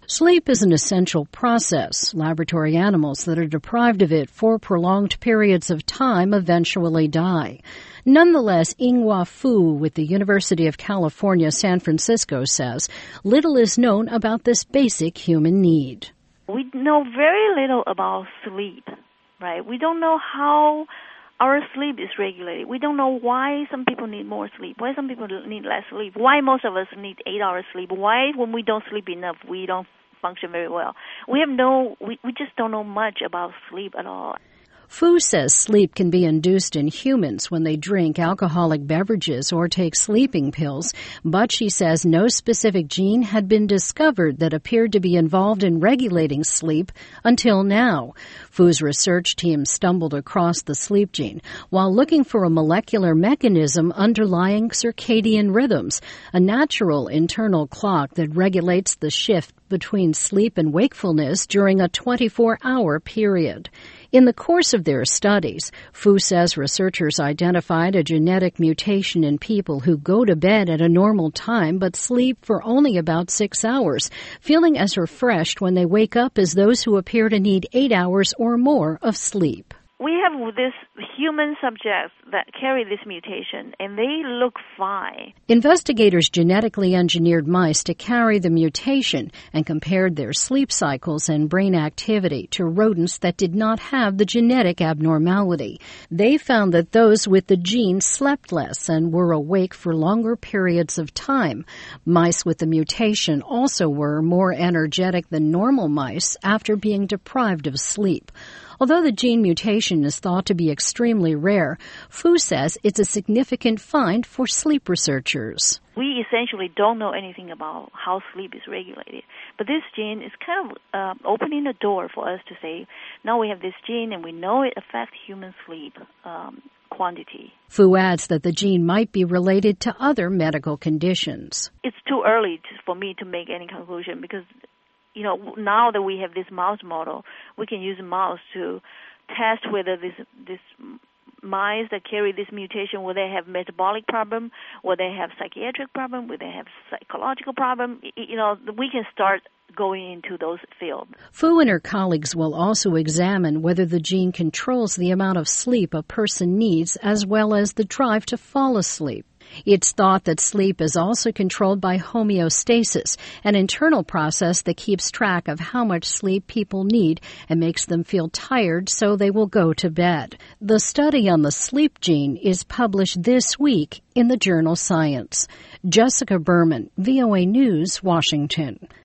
Sleep is an essential process. Laboratory animals that are deprived of it for prolonged periods of time eventually die. Nonetheless, Yinghua Fu with the University of California, San Francisco says little is known about this basic human need. We know very little about sleep, right? We don't know how our sleep is regulated. We don't know why some people need more sleep, why some people need less sleep, why most of us need 8 hours sleep, why when we don't sleep enough we don't function very well. We just don't know much about sleep at all. Fu says sleep can be induced in humans when they drink alcoholic beverages or take sleeping pills, but she says no specific gene had been discovered that appeared to be involved in regulating sleep until now. Fu's research team stumbled across the sleep gene while looking for a molecular mechanism underlying circadian rhythms, a natural internal clock that regulates the shift between sleep and wakefulness during a 24-hour period. In the course of their studies, Fu says researchers identified a genetic mutation in people who go to bed at a normal time but sleep for only about 6 hours, feeling as refreshed when they wake up as those who appear to need 8 hours or more of sleep. We have this human subjects that carry this mutation, and they look fine. Investigators genetically engineered mice to carry the mutation and compared their sleep cycles and brain activity to rodents that did not have the genetic abnormality. They found that those with the gene slept less and were awake for longer periods of time. Mice with the mutation also were more energetic than normal mice after being deprived of sleep. Although the gene mutation is thought to be extremely rare, Fu says it's a significant find for sleep researchers. We essentially don't know anything about how sleep is regulated. But this gene is kind of opening a door for us to say, now we have this gene and we know it affects human sleep quantity. Fu adds that the gene might be related to other medical conditions. It's too early for me to make any conclusion because now that we have this mouse model, we can use mouse to test whether this mice that carry this mutation, will they have metabolic problem, will they have psychiatric problem, will they have psychological problem. We can start going into those fields. Fu and her colleagues will also examine whether the gene controls the amount of sleep a person needs as well as the drive to fall asleep. It's thought that sleep is also controlled by homeostasis, an internal process that keeps track of how much sleep people need and makes them feel tired so they will go to bed. The study on the sleep gene is published this week in the journal Science. Jessica Berman, VOA News, Washington.